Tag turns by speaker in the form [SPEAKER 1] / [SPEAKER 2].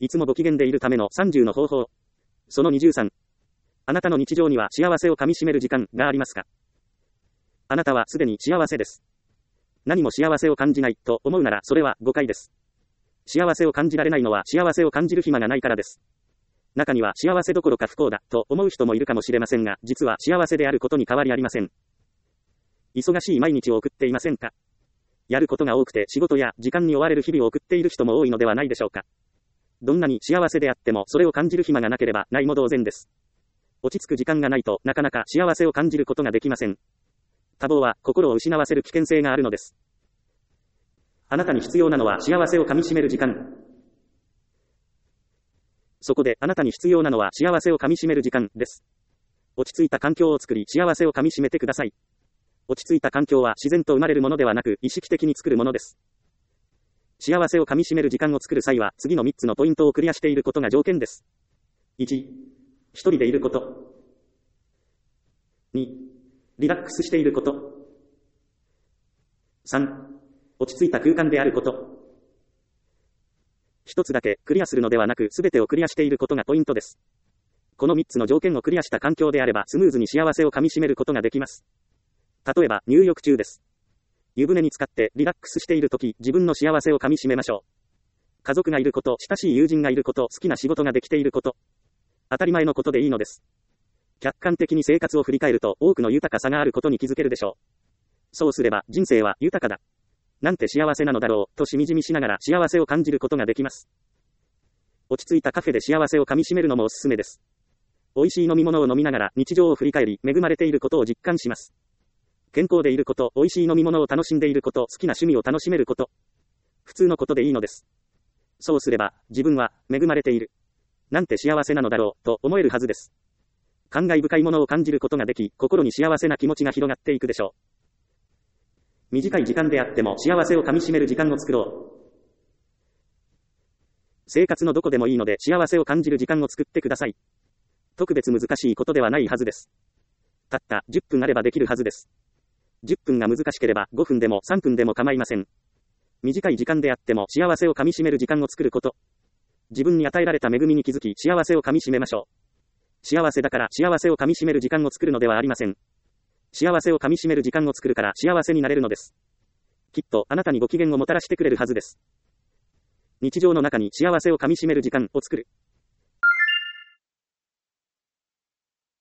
[SPEAKER 1] いつもご機嫌でいるための30の方法。その23。あなたの日常には幸せをかみしめる時間がありますか？あなたはすでに幸せです。何も幸せを感じないと思うならそれは誤解です。幸せを感じられないのは幸せを感じる暇がないからです。中には幸せどころか不幸だと思う人もいるかもしれませんが、実は幸せであることに変わりありません。忙しい毎日を送っていませんか？やることが多くて仕事や時間に追われる日々を送っている人も多いのではないでしょうか。どんなに幸せであってもそれを感じる暇がなければないも同然です。落ち着く時間がないとなかなか幸せを感じることができません。多忙は心を失わせる危険性があるのです。あなたに必要なのは幸せをかみしめる時間。そこであなたに必要なのは幸せをかみしめる時間です。落ち着いた環境を作り幸せをかみしめてください。落ち着いた環境は自然と生まれるものではなく意識的に作るものです。幸せをかみしめる時間を作る際は次の3つのポイントをクリアしていることが条件です。1、一人でいること。2、リラックスしていること。3、落ち着いた空間であること。一つだけクリアするのではなく全てをクリアしていることがポイントです。この3つの条件をクリアした環境であればスムーズに幸せをかみしめることができます。例えば入浴中です。湯船に浸かってリラックスしているとき、自分の幸せをかみしめましょう。家族がいること、親しい友人がいること、好きな仕事ができていること。当たり前のことでいいのです。客観的に生活を振り返ると多くの豊かさがあることに気づけるでしょう。そうすれば人生は豊かだ。なんて幸せなのだろうとしみじみしながら幸せを感じることができます。落ち着いたカフェで幸せをかみしめるのもおすすめです。美味しい飲み物を飲みながら日常を振り返り恵まれていることを実感します。健康でいること、美味しい飲み物を楽しんでいること、好きな趣味を楽しめること。普通のことでいいのです。そうすれば、自分は恵まれている。なんて幸せなのだろう、と思えるはずです。感慨深いものを感じることができ、心に幸せな気持ちが広がっていくでしょう。短い時間であっても幸せをかみしめる時間を作ろう。生活のどこでもいいので幸せを感じる時間を作ってください。特別難しいことではないはずです。たった10分あればできるはずです。10分が難しければ5分でも3分でも構いません。短い時間であっても幸せをかみしめる時間を作ること。自分に与えられた恵みに気づき幸せをかみしめましょう。幸せだから幸せをかみしめる時間を作るのではありません。幸せをかみしめる時間を作るから幸せになれるのです。きっとあなたにご機嫌をもたらしてくれるはずです。日常の中に幸せをかみしめる時間を作る。